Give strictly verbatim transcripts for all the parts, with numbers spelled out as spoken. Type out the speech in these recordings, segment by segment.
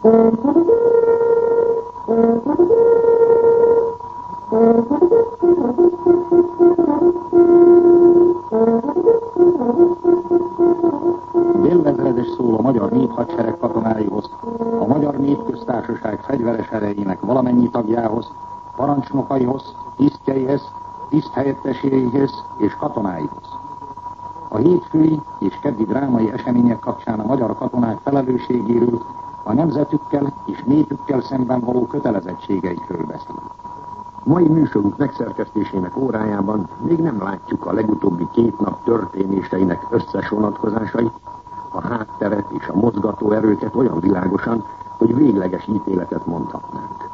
Bélezredes szól a magyar néphadsereg katonáihoz, a Magyar Népköztársaság fegyveres erejének valamennyi tagjához, parancsnokaihoz, tisztjeihez, tiszthelyetteseihez és katonáihoz. A hétfői és keddi drámai események kapcsán a magyar katonák felelősségéről, a nemzetükkel és népükkel szemben való kötelezettségeikről beszél. Mai műsorunk megszerkesztésének órájában még nem látjuk a legutóbbi két nap történéseinek összes vonatkozásait, a hátteret és a mozgató erőket olyan világosan, hogy végleges ítéletet mondhatnánk.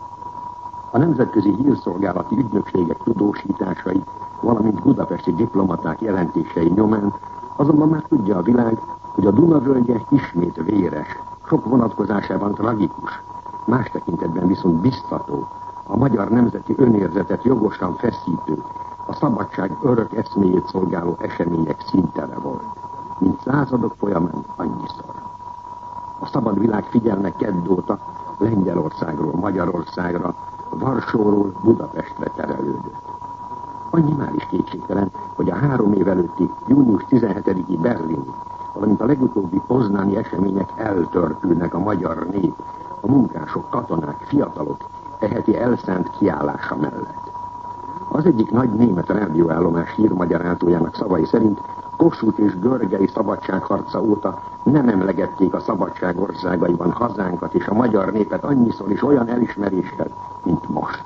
A nemzetközi hírszolgálati ügynökségek tudósításai, valamint budapesti diplomaták jelentései nyomán azonban már tudja a világ, hogy a Duna völgye ismét véres, sok vonatkozásában tragikus, más tekintetben viszont biztató, a magyar nemzeti önérzetet jogosan feszítő, a szabadság örök eszméjét szolgáló események színtere volt, mint századok folyamán annyiszor. A szabad világ figyelme kedd óta Lengyelországról Magyarországra, Varsóról Budapestre terelődött. Annyi már is kétségtelen, hogy a három év előtti június tizenhetediki berlini, valamint a legutóbbi poznani események eltörpülnek a magyar nép, a munkások, katonák, fiatalok e heti elszánt kiállása mellett. Az egyik nagy német rádióállomás hírmagyarázójának szavai szerint Kossuth és Görgei szabadságharca óta nem emlegették a szabadság országaiban hazánkat és a magyar népet annyiszor és olyan elismeréssel, mint most.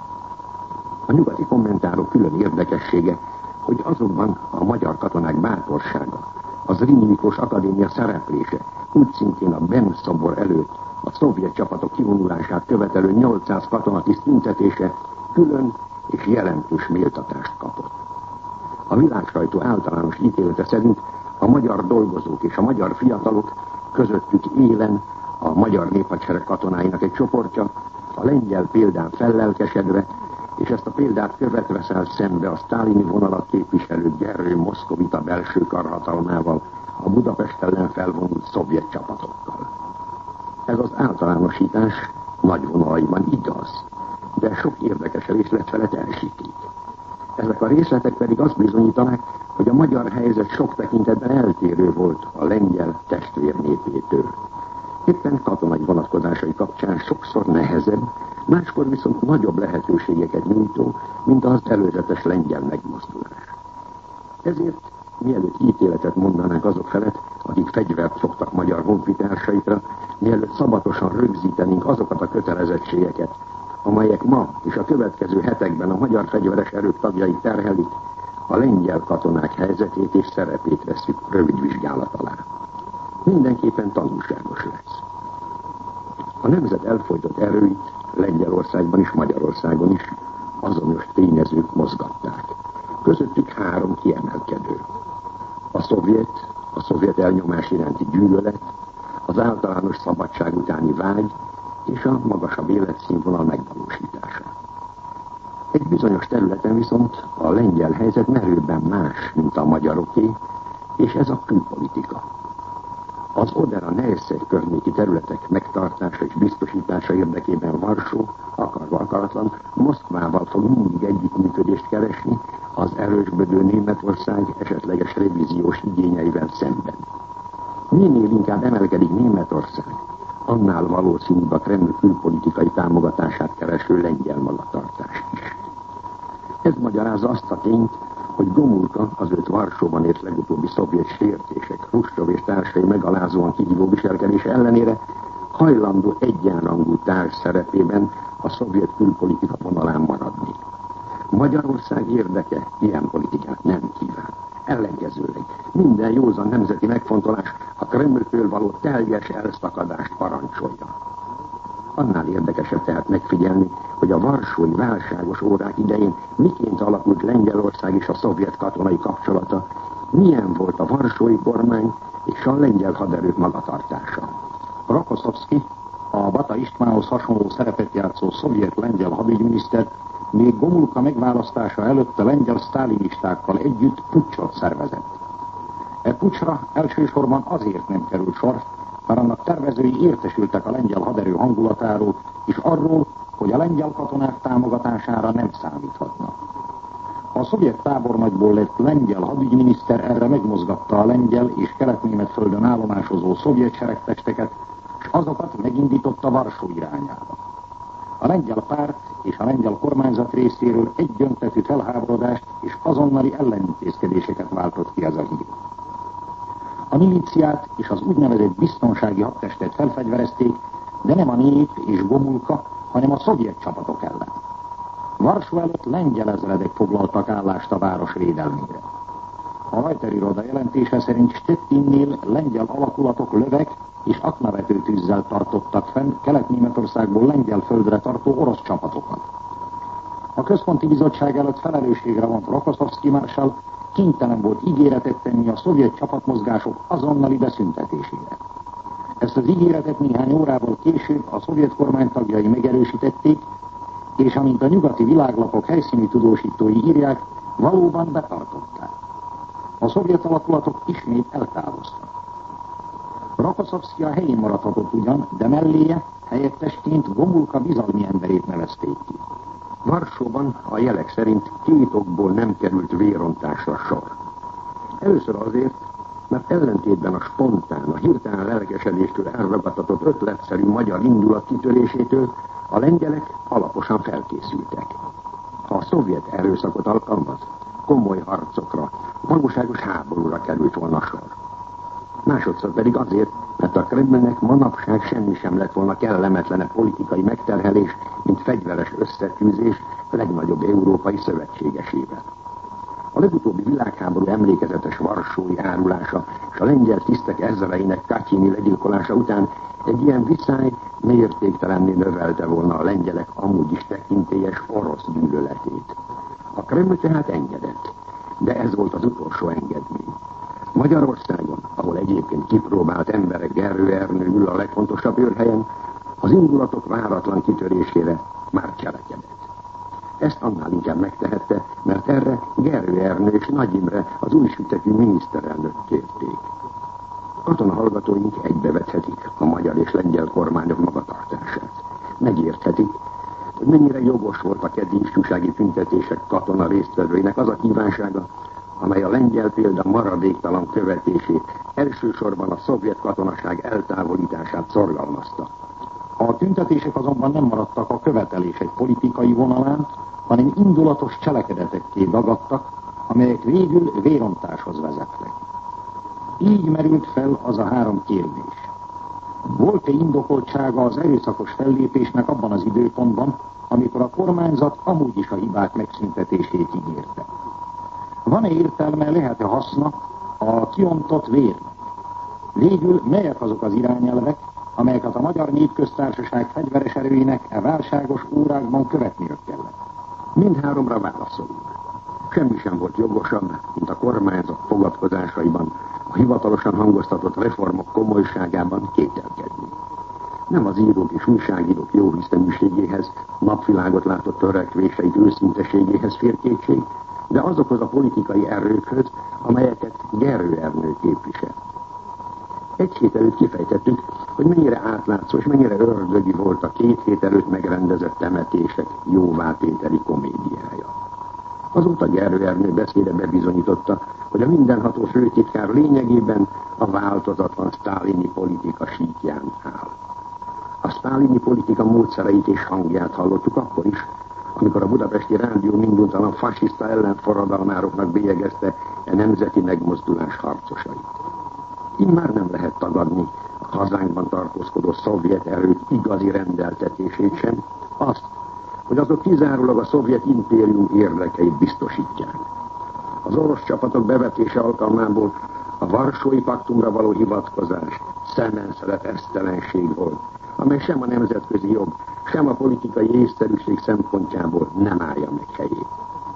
A nyugati kommentárok külön érdekessége, hogy azokban a magyar katonák bátorsága, az Zrínyi Miklós Akadémia szereplése, úgy szintén a Benn szobor előtt a szovjet csapatok kivonulását követelő nyolcszáz katonatiszt tüntetése külön és jelentős méltatást kapott. A világsajtó általános ítélete szerint a magyar dolgozók és a magyar fiatalok, közöttük élen a magyar néphadsereg katonáinak egy csoportja, a lengyel példán fellelkesedve, és ezt a példát követve száll szembe a sztálini vonalat képviselő Gerő Moszkovita belső karhatalmával, a Budapest ellen felvonult szovjet csapatokkal. Ez az általánosítás nagy vonalaiban igaz, de sok érdekes részlet felett elsiklik. Ezek a részletek pedig azt bizonyítanák, hogy a magyar helyzet sok tekintetben eltérő volt a lengyel testvérnépétől. Éppen katonai vonatkozásai kapcsán sokszor nehezebb, máskor viszont nagyobb lehetőségeket nyújtó, mint az előzetes lengyel megmozdulás. Ezért, mielőtt ítéletet mondanánk azok felett, akik fegyvert fogtak magyar honfitársaikra, mielőtt szabatosan rögzítenénk azokat a kötelezettségeket, amelyek ma és a következő hetekben a magyar fegyveres erők tagjait terhelik, a lengyel katonák helyzetét és szerepét veszük rövid vizsgálat alá. Mindenképpen tanulságos lesz. A nemzet elfojtott erőit Lengyelországban és Magyarországon is azonos tényezők mozgatták. Közöttük három kiemelkedő. A szovjet, a szovjet elnyomás iránti gyűlölet, az általános szabadság utáni vágy és a magasabb életszínvonal megvalósítása. Egy bizonyos területen viszont a lengyel helyzet merőben más, mint a magyaroké, és ez a külpolitika. Az Odera-Neisse környéki területek megtartása és biztosítása érdekében Varsó, akarva akaratlan, Moszkvával fog mindig együttműködést keresni az erősbödő Németország esetleges revíziós igényeivel szemben. Minél inkább emelkedik Németország, annál valószínűbb a Kreml külpolitikai támogatását kereső lengyel magatartás is. Ez magyarázza azt a tényt, hogy Gomulka az őt Varsóban ért legutóbbi szovjet sértések, Hruscsov és társai megalázóan kihívó viselkedése ellenére hajlandó egyenrangú társ szerepében a szovjet külpolitika vonalán maradni. Magyarország érdeke ilyen politikát nem kíván. Ellenkezőleg minden józan nemzeti megfontolás a Kremltől való teljes elszakadást parancsolja. Annál érdekesebb tehát megfigyelni, hogy a varsói válságos órák idején miként alakult Lengyelország és a szovjet katonai kapcsolata, milyen volt a varsói kormány és a lengyel haderők magatartása. Rokoszovszky, a Bata Istvánhoz hasonló szerepet játszó szovjet-lengyel hadügyminiszter még Gomulka megválasztása előtt a lengyel sztálinistákkal együtt puccsot szervezett. E puccsra elsősorban azért nem került sor, mert annak tervezői értesültek a lengyel haderő hangulatáról, és arról, hogy a lengyel katonák támogatására nem számíthatnak. A szovjet tábornagyból lett lengyel hadügyminiszter erre megmozgatta a lengyel és kelet-német földön állomásozó szovjet seregtesteket, és azokat megindította Varsó irányába. A lengyel párt és a lengyel kormányzat részéről egyöntetű felháborodást és azonnali ellenintézkedéseket váltott ki ez a hír. A milíciát és az úgynevezett biztonsági hadtestet felfegyverezték, de nem a nép és Gomulka, hanem a szovjet csapatok ellen. Varsó előtt lengyel ezredek foglaltak állást a város védelmére. A Reuters iroda jelentése szerint Stettinnél lengyel alakulatok lövek és aknavető tűzzel tartottak fenn Kelet-Németországból lengyel földre tartó orosz csapatokat. A központi bizottság előtt felelősségre vont Rokoszovszky marshall kénytelen volt ígéretet tenni a szovjet csapatmozgások azonnali beszüntetésére. Ezt az ígéretet néhány órával később a szovjet kormány tagjai megerősítették, és amint a nyugati világlapok helyszíni tudósítói írják, valóban betartották. A szovjet alakulatok ismét eltávoztak. Rokoszovszky a helyén maradhatott ugyan, de melléje helyettesként Gomulka bizalmi emberét nevezték ki. Varsóban a jelek szerint két okból nem került vérontásra sor. Először azért, mert ellentétben a spontán, a hirtelen lelkesedéstől elragadtatott ötletszerű magyar indulat kitörésétől a lengyelek alaposan felkészültek. Ha a szovjet erőszakot alkalmaz, komoly harcokra, valóságos háborúra került volna sor. Másodszor pedig azért, mert a Kremlnek manapság semmi sem lett volna kellemetlenebb politikai megterhelés, mint fegyveres összetűzés legnagyobb európai szövetségesével. A legutóbbi világháború emlékezetes varsói árulása és a lengyel tisztek ezreinek Katyini legyilkolása után egy ilyen viszály mértéktelenné növelte volna a lengyelek amúgy is tekintélyes orosz gyűlöletét. A Kreml tehát engedett, de ez volt az utolsó engedmény. Magyarországon, ahol egyébként kipróbált emberek Gerő Ernő ül a legfontosabb őrhelyen, az indulatok váratlan kitörésére már cselekedett. Ezt annál inkább megtehette, mert erre Gerő Ernő és Nagy Imre, az újsütetű miniszterelnök kérték. Katonahallgatóink egybevethetik a magyar és lengyel kormányok magatartását. Megérthetik, hogy mennyire jogos volt a keddi ifjúsági tüntetések katona résztvevőinek az a kívánsága, amely a lengyel példa maradéktalan követését, elsősorban a szovjet katonaság eltávolítását szorgalmazta. A tüntetések azonban nem maradtak a követelések politikai vonalán, hanem indulatos cselekedetekké dagadtak, amelyek végül vérontáshoz vezettek. Így merült fel az a három kérdés. Volt-e indokoltsága az erőszakos fellépésnek abban az időpontban, amikor a kormányzat amúgy is a hibák megszüntetését ígérte? Van-e értelme, lehet-e haszna a kiontott vérnek? Végül melyek azok az irányelvek, amelyeket a Magyar Népköztársaság fegyveres erőinek e válságos órákban követniük kellett? Mindháromra válaszolunk. Semmi sem volt jogosabb, mint a kormányzat fogadkozásaiban, a hivatalosan hangoztatott reformok komolyságában kételkedni. Nem az írók és újságírók jóhiszeműségéhez, napvilágot látott törekvéseit őszinteségéhez fér kétség, de azokhoz a politikai erőkhöz, amelyeket Gerő Ernő képvisel. Egy hét előtt kifejtettük, hogy mennyire átlátszó és mennyire ördögi volt a két hét előtt megrendezett temetések jóvátételi komédiája. Azóta Gerő Ernő beszéde bebizonyította, hogy a mindenható főtitkár lényegében a változatlan sztálini politika síkján áll. A sztálini politika módszereit és hangját hallottuk akkor is, amikor a budapesti rádió minduntalan fasiszta ellenforradalmároknak bélyegezte a nemzeti megmozdulás harcosait. Immár nem lehet tagadni a hazánkban tartózkodó szovjet erők igazi rendeltetését sem, azt, hogy azok kizárólag a szovjet impérium érdekeit biztosítják. Az orosz csapatok bevetése alkalmából a Varsói Paktumra való hivatkozás szemenszeret esztelenség volt, amely sem a nemzetközi jog, sem a politikai észszerűség szempontjából nem állja meg helyét.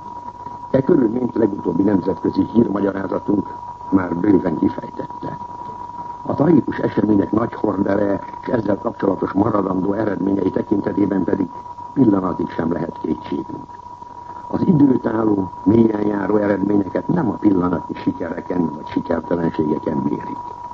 E körülményt legutóbbi nemzetközi hírmagyarázatunk már bőven kifejtette. A tragikus események nagy hordereje és ezzel kapcsolatos maradandó eredményei tekintetében pedig pillanatig sem lehet kétségünk. Az időtálló, mélyen járó eredményeket nem a pillanatnyi sikereken vagy sikertelenségeken mérik.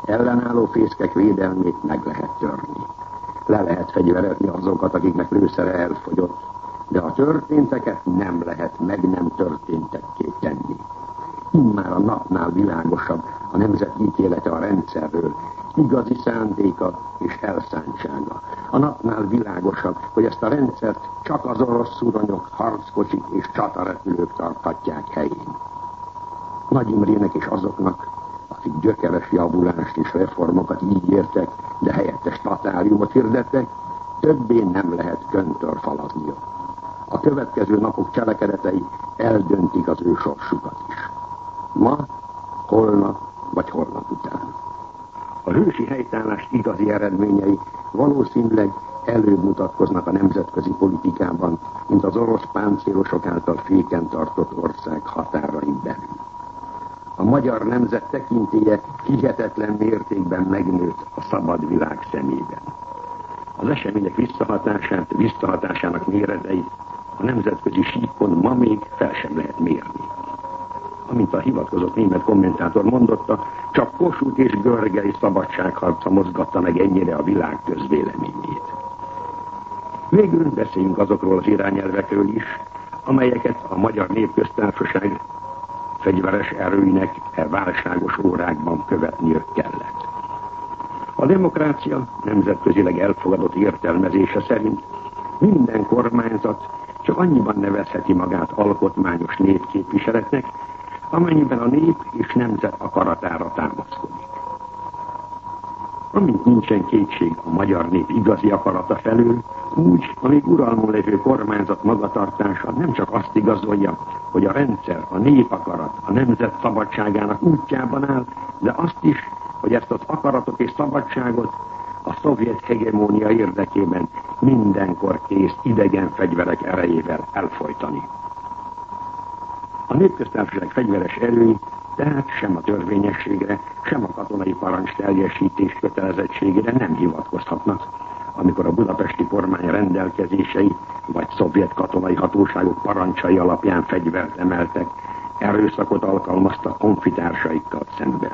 ellenálló fészkek védelmét meg lehet törni. Le lehet fegyverezni azokat, akiknek lőszere elfogyott, de a történteket nem lehet meg nem történtekké tenni. Immár a napnál világosabb a nemzet ítélete a rendszerről, igazi szándéka és elszántsága. A napnál világosabb, hogy ezt a rendszert csak az orosz szuronyok, harckocsik és csatarepülők tarthatják helyén. Nagy Imrének és azoknak, akik gyökeres javulást és reformokat ígértek, de helyette statáliumot hirdettek, többé nem lehet köntörfalazniuk. A következő napok cselekedetei eldöntik az ő sorsukat is. Ma, holnap vagy holnap után. A hősi helytállás igazi eredményei valószínűleg előbb mutatkoznak a nemzetközi politikában, mint az orosz páncélosok által féken tartott ország határain belül. A magyar nemzet tekintélye hihetetlen mértékben megnőtt a szabad világ szemében. Az események visszahatását, visszahatásának méreteit a nemzetközi síkon ma még fel sem lehet mérni. Amint a hivatkozott német kommentátor mondotta, csak Kossuth és Görgely szabadságharca mozgatta meg ennyire a világ közvéleményét. Végül beszéljünk azokról az irányelvekről is, amelyeket a Magyar Népköztársaság fegyveres erőinek e válságos órákban követniük kellett. A demokrácia nemzetközileg elfogadott értelmezése szerint minden kormányzat csak annyiban nevezheti magát alkotmányos népképviseletnek, amennyiben a nép és nemzet akaratára támaszkodik. Amint nincsen kétség a magyar nép igazi akarata felől, úgy, amíg uralmon lévő kormányzat magatartása nem csak azt igazolja, hogy a rendszer, a népakarat, a nemzet szabadságának útjában áll, de azt is, hogy ezt az akaratot és szabadságot a szovjet hegemónia érdekében mindenkor kész idegen fegyverek erejével elfojtani. A Népköztársaság fegyveres erői tehát sem a törvényességre, sem a katonai parancs teljesítés kötelezettségére nem hivatkozhatnak, amikor a budapesti kormány rendelkezései vagy szovjet katonai hatóságok parancsai alapján fegyvert emeltek, erőszakot alkalmaztak honfitársaikkal szemben.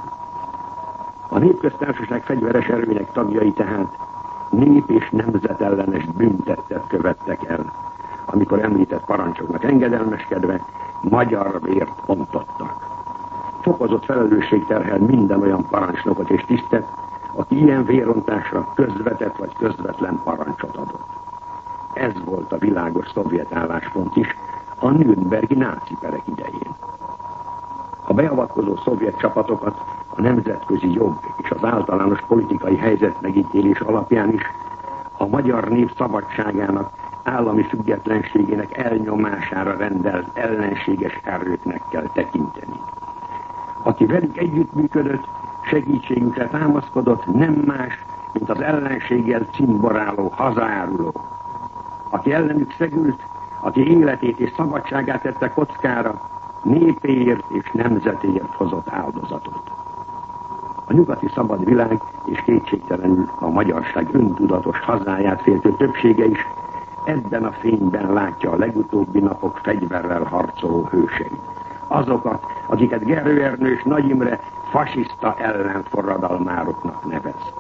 A Népköztársaság fegyveres erőinek tagjai tehát nép- és nemzetellenes bűntettet követtek el, amikor említett parancsoknak engedelmeskedve magyar vért ontottak. Fokozott felelősség terhel minden olyan parancsnokot és tisztet, aki ilyen vérontásra közvetett vagy közvetlen parancsot adott. Ez volt a világos szovjet álláspont is a nürnbergi náci perek idején. A beavatkozó szovjet csapatokat a nemzetközi jog és az általános politikai helyzet megítélés alapján is a magyar nép szabadságának, állami függetlenségének elnyomására rendelt ellenséges erőknek kell tekinteni. Aki velük együttműködött, segítségükre támaszkodott, nem más, mint az ellenséggel cimboráló hazaáruló. Aki ellenük szegült, aki életét és szabadságát tette kockára, népéért és nemzetéért hozott áldozatot. A nyugati szabad világ és kétségtelenül a magyarság öntudatos hazáját féltő többsége is ebben a fényben látja a legutóbbi napok fegyverrel harcoló hőseit. Azokat, akiket Gerő Ernő és Nagy Imre fasiszta ellenforradalmároknak nevez.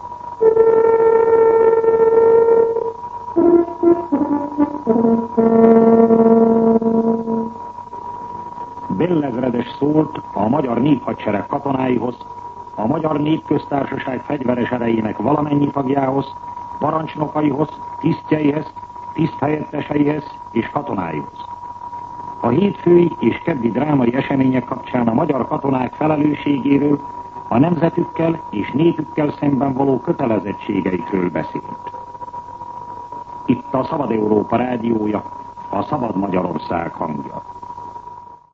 Bélezredes szólt a magyar néphadsereg katonáihoz, a Magyar Népköztársaság fegyveres erejének valamennyi tagjához, parancsnokaihoz, tisztjeihez, tiszthelyetteseihez és katonáihoz. A hétfői és keddi drámai események kapcsán a magyar katonák felelősségéről, a nemzetükkel és népükkel szemben való kötelezettségeikről beszélt. Itt a Szabad Európa rádiója, a Szabad Magyarország hangja.